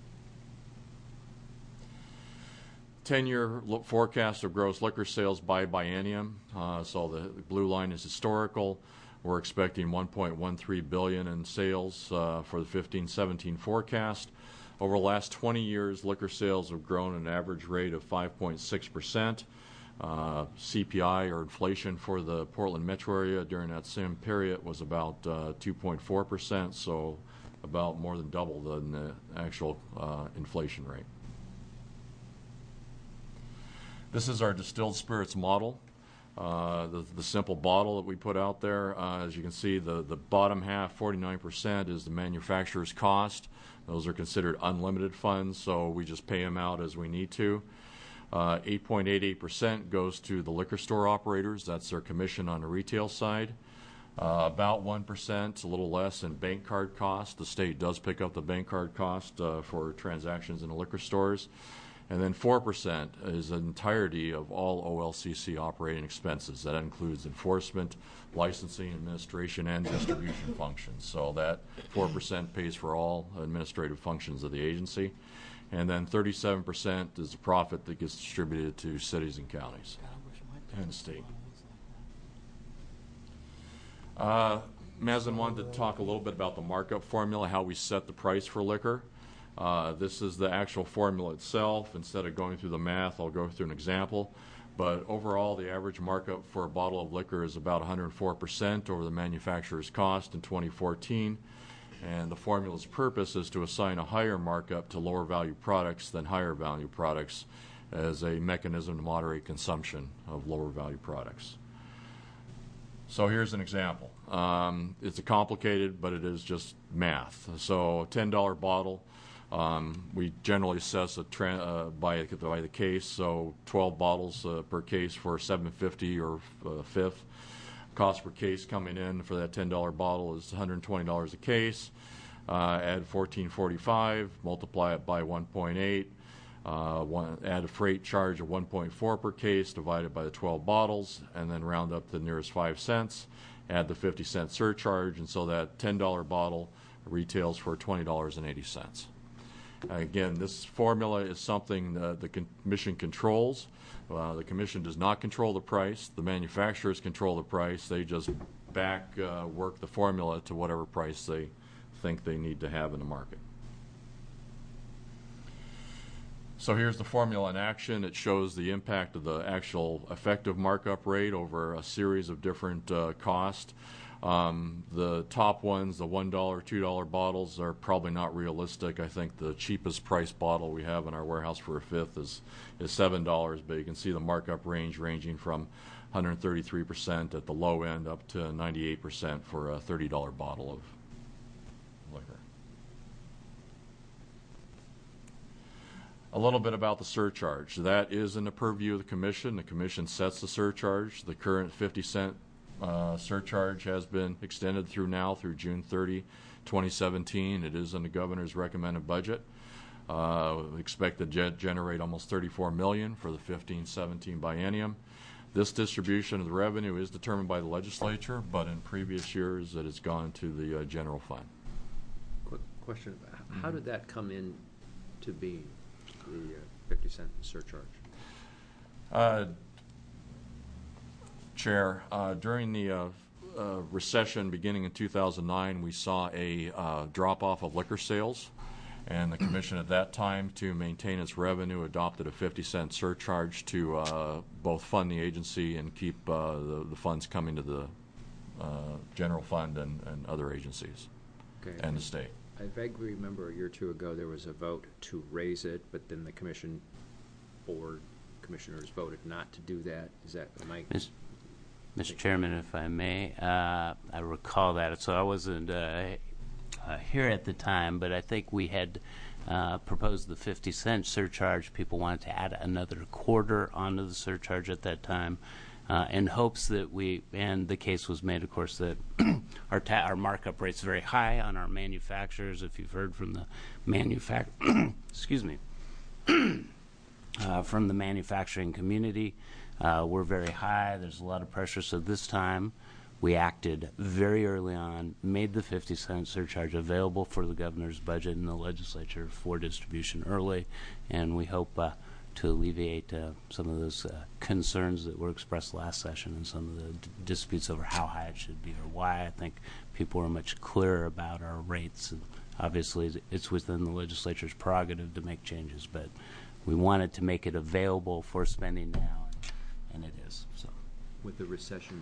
ten-year forecast of gross liquor sales by biennium. Uh, so the blue line is historical. We're expecting one point one three billion dollars in sales uh, for the fifteen seventeen forecast. Over the last twenty years, liquor sales have grown at an average rate of five point six percent. Uh, C P I, or inflation, for the Portland metro area during that same period was about uh, two point four percent, so about more than double than the actual uh, inflation rate. This is our distilled spirits model. Uh, the, the simple bottle that we put out there, uh, as you can see, the, the bottom half, forty-nine percent, is the manufacturer's cost. Those are considered unlimited funds, so we just pay them out as we need to. Uh, eight point eight eight percent goes to the liquor store operators. That's their commission on the retail side. Uh, about one percent, a little less, in bank card cost. The state does pick up the bank card cost uh, for transactions in the liquor stores. And then four percent is the entirety of all O L C C operating expenses. That includes enforcement, licensing, administration, and distribution functions. So that four percent pays for all administrative functions of the agency. And then thirty-seven percent is the profit that gets distributed to cities and counties and the state. Uh, Mazen wanted to talk a little bit about the markup formula, how we set the price for liquor. Uh, this is the actual formula itself. Instead of going through the math, I'll go through an example. But overall, the average markup for a bottle of liquor is about one hundred four percent over the manufacturer's cost in twenty fourteen. And the formula's purpose is to assign a higher markup to lower value products than higher value products as a mechanism to moderate consumption of lower value products. So here's an example. Um, it's a complicated, but it is just math. So a ten dollar bottle. Um, we generally assess a tra uh, by, by the case, so twelve bottles uh, per case for seven fifty or uh, fifth. Cost per case coming in for that ten dollar bottle is one hundred twenty dollars a case. Uh, add fourteen forty-five, multiply it by one point eight. Uh, one, add a freight charge of one point four per case divided by the twelve bottles, and then round up to the nearest five cents. Add the fifty cent surcharge, and so that ten dollar bottle retails for twenty dollars and eighty cents. Again, this formula is something uh, the commission controls. Uh, the commission does not control the price. The manufacturers control the price. They just back uh, work the formula to whatever price they think they need to have in the market. So here's the formula in action. It shows the impact of the actual effective markup rate over a series of different uh, costs. Um, the top ones, the one dollar, two dollar bottles, are probably not realistic. I think the cheapest price bottle we have in our warehouse for a fifth is, is seven dollars, but you can see the markup range ranging from one hundred thirty-three percent at the low end up to ninety-eight percent for a thirty dollar bottle of liquor. A little bit about the surcharge. That is in the purview of the commission. The commission sets the surcharge. The current fifty cent uh, surcharge has been extended through now through June thirtieth, twenty seventeen. It is in the governor's recommended budget. Uh, we expect to ge- generate almost thirty-four million dollars for the fifteen seventeen biennium. This distribution of the revenue is determined by the legislature, but in previous years it has gone to the uh, general fund. Quick question: how did that come in to be, the uh, fifty cent surcharge? Uh, Chair, uh, during the uh, uh, recession beginning in two thousand nine, we saw a uh, drop-off of liquor sales, and the Commission at that time, to maintain its revenue, adopted a fifty cent surcharge to uh, both fund the agency and keep uh, the, the funds coming to the uh, general fund and, and other agencies Okay. and the state. I vaguely remember a year or two ago there was a vote to raise it, but then the commission board commissioners voted not to do that. Is that, am I? Miz Mister Chairman, if I may, uh, I recall that. So I wasn't uh, uh, here at the time, but I think we had uh, proposed the fifty cent surcharge. People wanted to add another quarter onto the surcharge at that time, uh, in hopes that we, and the case was made, of course, that our ta our markup rate's very high on our manufacturers. If you've heard from the manufac, excuse me, uh, from the manufacturing community. Uh, we're very high. There's a lot of pressure. So this time, we acted very early on, made the fifty cent surcharge available for the governor's budget and the legislature for distribution early, and we hope uh, to alleviate uh, some of those uh, concerns that were expressed last session and some of the d disputes over how high it should be or why. I think people are much clearer about our rates. And obviously, it's within the legislature's prerogative to make changes, but we wanted to make it available for spending now. And it is. So, with the recession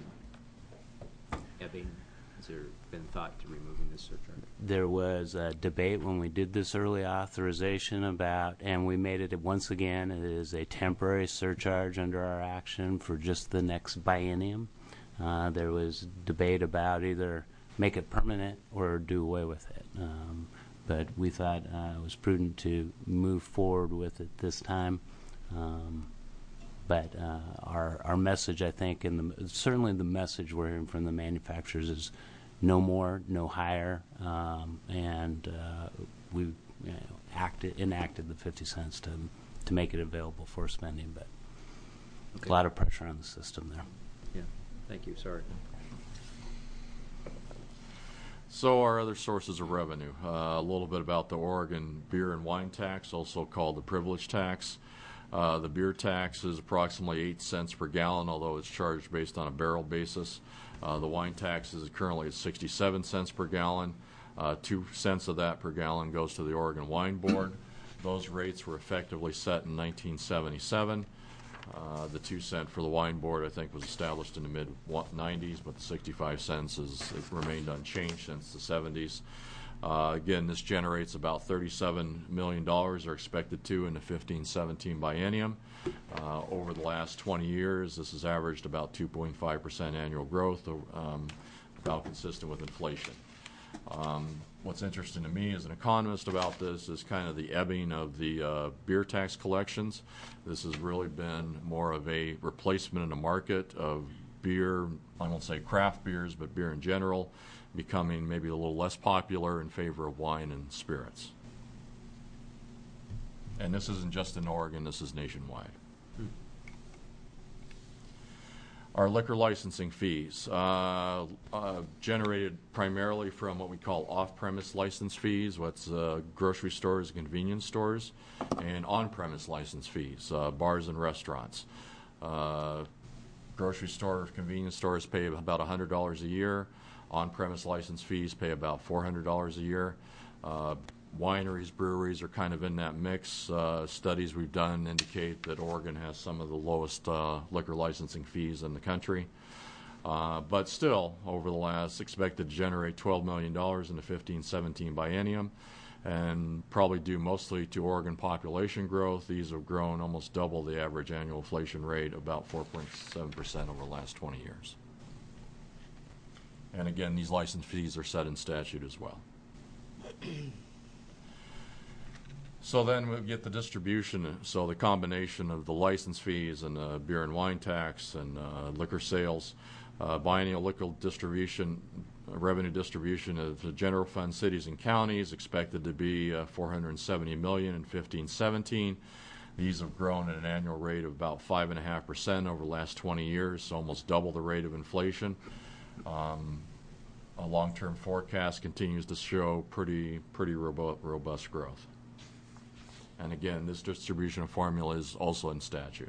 ebbing, has there been thought to removing this surcharge? There was a debate when we did this early authorization about, and we made it once again, it is a temporary surcharge under our action for just the next biennium. Uh, there was debate about either make it permanent or do away with it. Um, but we thought uh, it was prudent to move forward with it this time. Um, But uh, our our message, I think, and the, certainly the message we're hearing from the manufacturers is no more, no higher, um, and uh, we you know, acted, enacted the fifty cents to to make it available for spending. But okay. A lot of pressure on the system there. Yeah, thank you. Sorry. So our other sources of revenue, uh, a little bit about the Oregon beer and wine tax, also called the privilege tax. Uh, the beer tax is approximately eight cents per gallon, although it's charged based on a barrel basis. Uh, the wine tax is currently at sixty-seven cents per gallon. Uh, two cents of that per gallon goes to the Oregon Wine Board. Those rates were effectively set in nineteen seventy-seven. Uh, the two cent for the wine board, I think, was established in the mid nineties, but the sixty-five cents has remained unchanged since the seventies. Uh, again, this generates about thirty-seven million dollars, or expected to, in the fifteen seventeen biennium. Uh, over the last twenty years, this has averaged about two point five percent annual growth, um, about consistent with inflation. Um, what's interesting to me as an economist about this is kind of the ebbing of the uh, beer tax collections. This has really been more of a replacement in the market of beer, I won't say craft beers, but beer in general, becoming maybe a little less popular in favor of wine and spirits. And this isn't just in Oregon, this is nationwide. Hmm. Our liquor licensing fees, uh, uh, generated primarily from what we call off-premise license fees, what's uh, grocery stores, convenience stores, and on-premise license fees, uh, bars and restaurants. Uh, grocery stores, convenience stores pay about one hundred dollars a year. On-premise license fees pay about four hundred dollars a year. Uh, wineries, breweries are kind of in that mix. Uh, studies we've done indicate that Oregon has some of the lowest uh, liquor licensing fees in the country. Uh, but still, over the last, expected to generate twelve million dollars in the fifteen seventeen biennium, and probably due mostly to Oregon population growth. These have grown almost double the average annual inflation rate, about four point seven percent over the last twenty years. And again, these license fees are set in statute as well. So then we get the distribution, so the combination of the license fees and the beer and wine tax and uh, liquor sales. Uh, biennial liquor distribution, uh, revenue distribution of the general fund, cities and counties expected to be uh, four hundred seventy million dollars in fifteen seventeen. These have grown at an annual rate of about five and a half percent over the last twenty years, so almost double the rate of inflation. Um, a long-term forecast continues to show pretty pretty robu- robust growth. And again, this distribution formula is also in statute.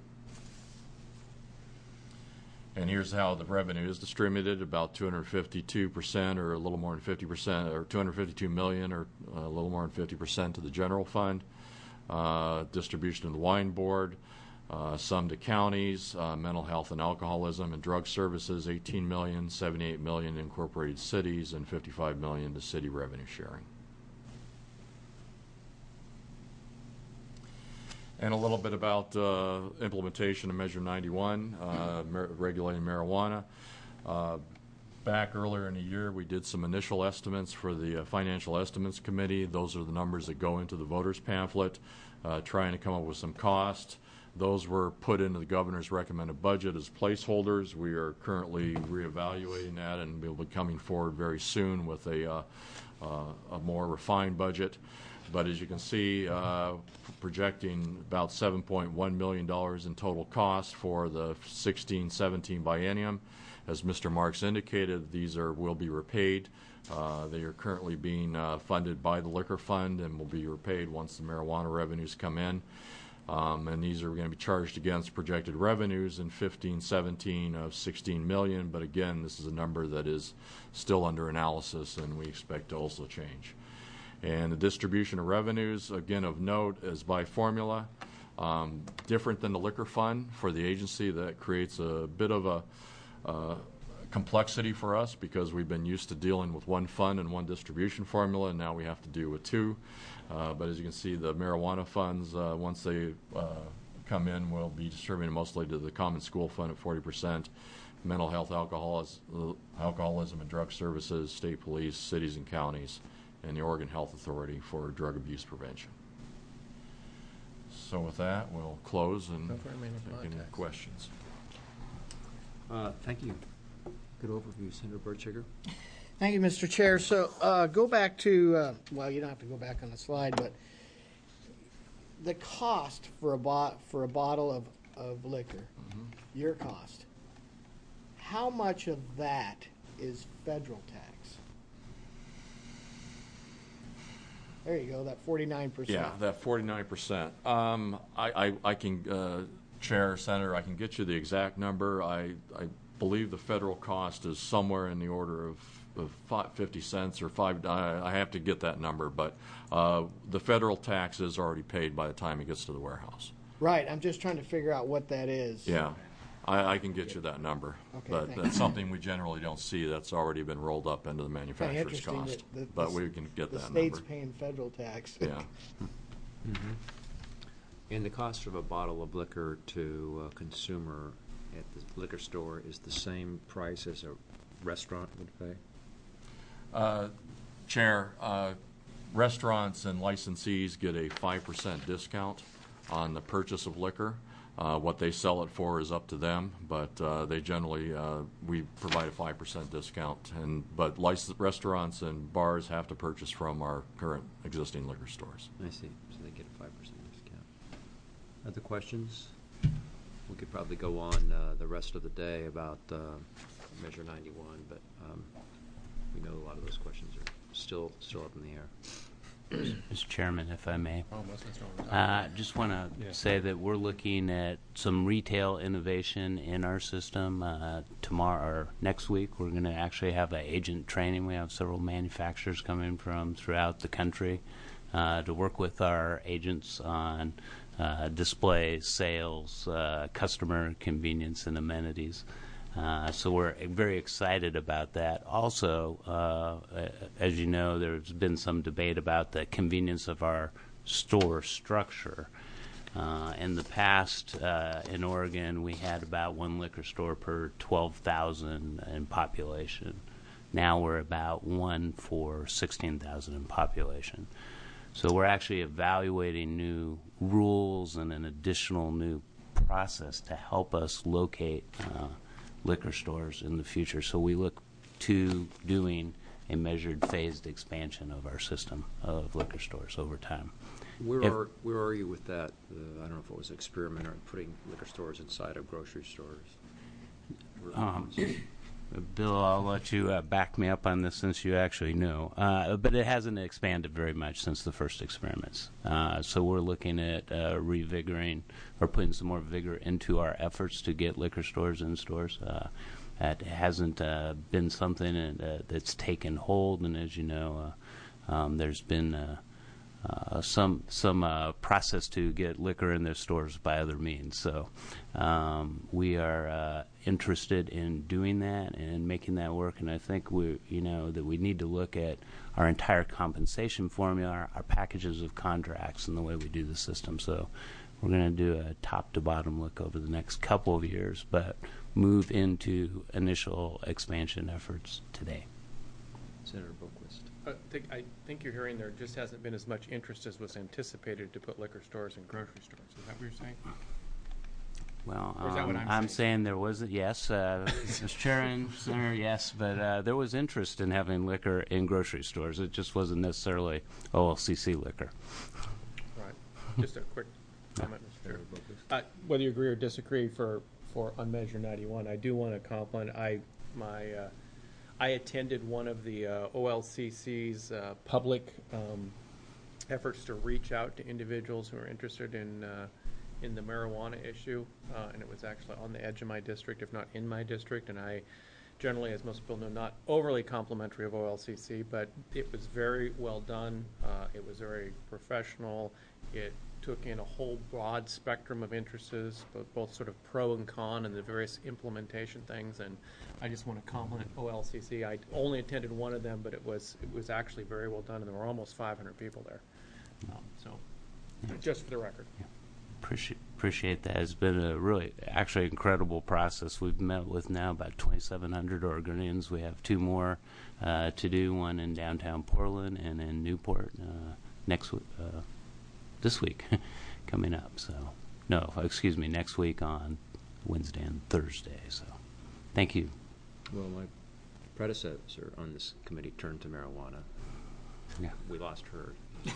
And here's how the revenue is distributed: about two hundred fifty-two percent, or a little more than fifty percent, or two hundred fifty-two million, or a little more than fifty percent to the general fund. Uh, distribution to the wine board, uh, some to counties, uh, mental health and alcoholism and drug services, eighteen million, seventy-eight million to incorporated cities, and fifty-five million to city revenue sharing. And a little bit about uh, implementation of Measure ninety-one, uh, mar- regulating marijuana. Uh, back earlier in the year, we did some initial estimates for the uh, Financial Estimates Committee. Those are the numbers that go into the voters pamphlet, uh, trying to come up with some cost. Those were put into the governor's recommended budget as placeholders. We are currently reevaluating that, and we'll be coming forward very soon with a, uh, uh, a more refined budget. But as you can see, uh, projecting about seven point one million dollars in total cost for the sixteen seventeen biennium. As Mister Marks indicated, these are will be repaid. Uh, they are currently being uh, funded by the Liquor Fund and will be repaid once the marijuana revenues come in. Um, and these are going to be charged against projected revenues in fifteen seventeen of sixteen million dollars. But again, this is a number that is still under analysis, and we expect to also change. And the distribution of revenues, again of note, is by formula. Um, different than the Liquor Fund for the agency. That creates a bit of a uh, complexity for us because we've been used to dealing with one fund and one distribution formula, and now we have to deal with two. Uh, but as you can see, the marijuana funds, uh, once they uh, come in, will be distributed mostly to the Common School Fund at forty percent, mental health, alcoholism, alcoholism and drug services, state police, cities and counties, and the Oregon Health Authority for drug abuse prevention. So with that, we'll close and take any questions. Uh, thank you. Good overview, Senator Bertschiger. Thank you, Mister Chair. So uh, go back to, uh, well, you don't have to go back on the slide, but the cost for a, bot for a bottle of, of liquor, mm-hmm. your cost, how much of that is federal tax? There you go, that forty-nine percent. Yeah, that forty-nine percent. Um, I, I, I can, uh, Chair, Senator, I can get you the exact number. I, I believe the federal cost is somewhere in the order of, of five, fifty cents or five. I, I have to get that number, but uh, the federal tax is already paid by the time it gets to the warehouse. Right, I'm just trying to figure out what that is. Yeah. I, I can get you that number, okay, but that's something we generally don't see. That's already been rolled up into the manufacturer's cost. That the, but the, we can get the that state's number. paying federal tax. Yeah. Mm-hmm. And the cost of a bottle of liquor to a consumer at the liquor store is the same price as a restaurant would pay? Uh, Chair, uh, restaurants and licensees get a five percent discount on the purchase of liquor. Uh, what they sell it for is up to them, but uh, they generally, uh, we provide a five percent discount. And But licensed restaurants and bars have to purchase from our current existing liquor stores. I see. So they get a five percent discount. Other questions? We could probably go on uh, the rest of the day about uh, Measure ninety-one, but um, we know a lot of those questions are still still up in the air. Mister Chairman, if I may. Oh, what's wrong with I uh, just want to yeah. say that we're looking at some retail innovation in our system. Uh, tomorrow or next week, we're going to actually have an agent training. We have several manufacturers coming from throughout the country uh, to work with our agents on uh, display, sales, uh, customer convenience, and amenities. Uh, so we're very excited about that. Also, uh, as you know, there's been some debate about the convenience of our store structure. Uh, in the past, uh, in Oregon, we had about one liquor store per twelve thousand in population. Now we're about one for sixteen thousand in population. So we're actually evaluating new rules and an additional new process to help us locate uh, liquor stores in the future. So we look to doing a measured phased expansion of our system of liquor stores over time. Where If- are, where are you with that? Uh, I don't know if it was an experiment or putting liquor stores inside of grocery stores. Um, Bill, I'll let you uh, back me up on this since you actually knew. Uh, but it hasn't expanded very much since the first experiments. Uh, so we're looking at uh, revigorating or putting some more vigor into our efforts to get liquor stores in stores. Uh, it hasn't uh, been something uh, that's taken hold, and as you know, uh, um, there's been uh, uh, some some uh, process to get liquor in their stores by other means. So um, we are uh, interested in doing that and making that work. And I think we, you know, that we need to look at our entire compensation formula, our, our packages of contracts, and the way we do the system. So we're going to do a top to bottom look over the next couple of years, but move into initial expansion efforts today. Senator Boquist. I think, I think you're hearing there just hasn't been as much interest as was anticipated to put liquor stores in grocery stores. Is that what you're saying? Well, Or is that what um, I'm I'm saying? saying there was, yes, uh, Mister Chair and Senator, yes, but uh, there was interest in having liquor in grocery stores. It just wasn't necessarily O L C C liquor. Right. Just a quick comment, Mister Chair. Uh, whether you agree or disagree for, for unmeasured ninety-one, I do want to compliment, I, my, uh, I attended one of the uh, O L C C's uh, public um, efforts to reach out to individuals who are interested in uh, in the marijuana issue, uh, and it was actually on the edge of my district, if not in my district. And I generally, as most people know, not overly complimentary of O L C C, but it was very well done. Uh, it was very professional. It took in a whole broad spectrum of interests, both, both sort of pro and con, and the various implementation things. And I just want to compliment O L C C. I only attended one of them, but it was it was actually very well done, and there were almost five hundred people there. Um, so, just for the record. Yeah. Appreciate, appreciate that. It's been a really, actually incredible process. We've met with now about twenty-seven hundred Oregonians. We have two more uh, to do, one in downtown Portland and in Newport uh, next week, uh, this week coming up. So, no, excuse me, next week on Wednesday and Thursday. So, thank you. Well, my predecessor on this committee turned to marijuana. Yeah. We lost her.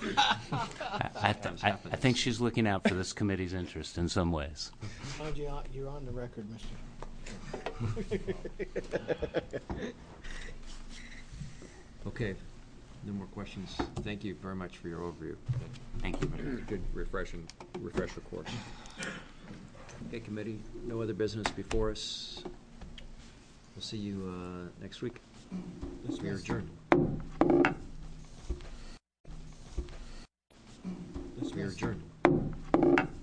I, I, th- I, I think she's looking out for this committee's interest in some ways. Mind you, you're on the record, mister. Okay, no more questions. Thank you very much for your overview. Thank you. Good refreshing refresher course. Okay, committee, no other business before us. We'll see you uh, next week. We are adjourned.